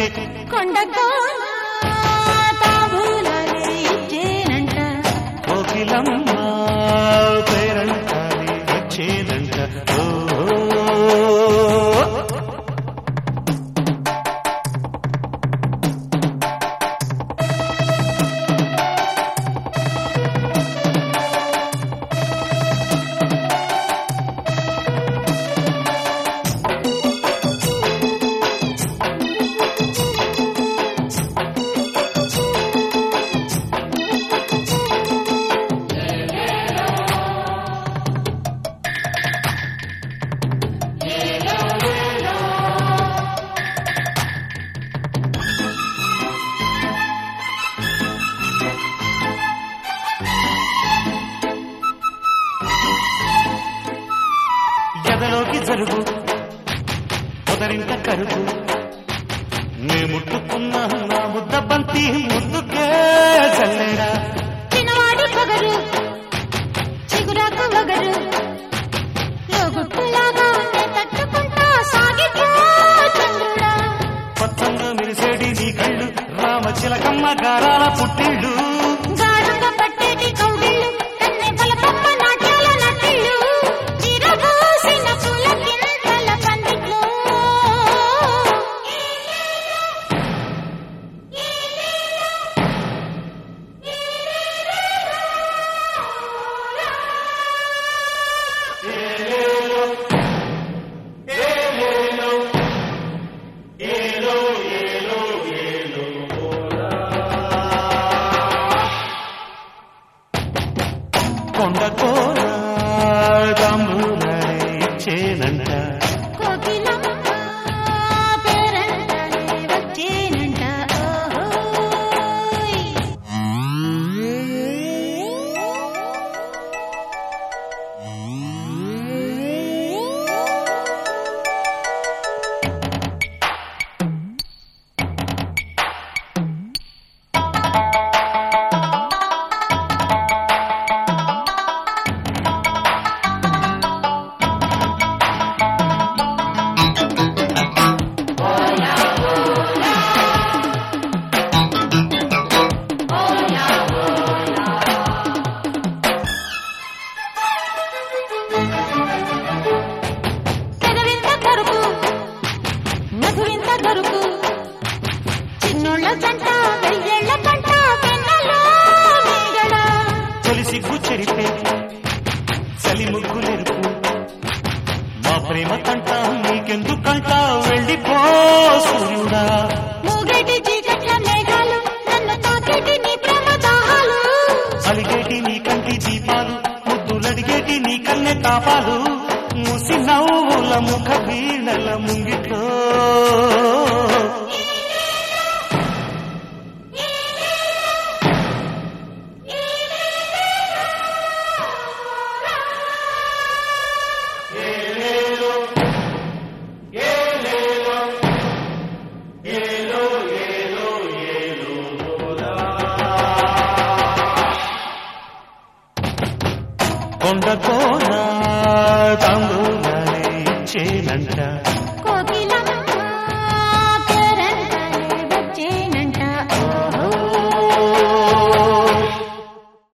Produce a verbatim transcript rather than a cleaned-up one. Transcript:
పెట్టే కొండతో తాంబూలాలే ఇచ్చేనంట కోకిలమ్మ పేరంటాలి వచ్చేదంట ఓ ఎదలోకి జరుగు పొదరింట కరుగు నే ముట్టుకున్నా నా ముద్ద బంతి ముద్దుకే చల్లేడా చిన్నవాడి పొగరు చిగురాక వగరు లోగుట్టులాగా తట్టుకుంటా సాగిపో చంద్రుడా పచ్చంగా మెరిసేడి నీ కళ్ళు రామచిలకమ్మ గారాల పుట్టిళ్ళు గాఢంగా పట్టేటి కౌగిళ్ళు కన్నె బలపమ్మ నాట్యాల నటిళ్ళు చిరబోసిన పూల కిందల పందిట్లో కొండకోన తాంబూలాలే ఇచ్చేనంట కోకిలమ్మ పేరంటాలే వచ్చేనంట ఓహోయ్ పెదవింత కరుపు మధువింత దొరుకు చిన్నోళ్ళ జంట వెయ్యేళ్ల పంట వెన్నెలో నీడడా తొలి సిగ్గు చెరిపే చలి ముగ్గులెరుపు మా ప్రేమ కంట నీకెందుకంట వెళ్ళిపో సూర్యుడా మూగేటి చీకట్ల మేఘాలు నన్ను తాకేటి నీ ప్రేమ దాహాలు అలిగేటి నీ కంటి దీపాలు ముద్దులడిగేటి నీ కన్నె తాపాలు ముసి నవ్వుల ముఖ వీణల ముంగిట్లో కొండకోన తాంబూలాలే ఇచ్చేనంట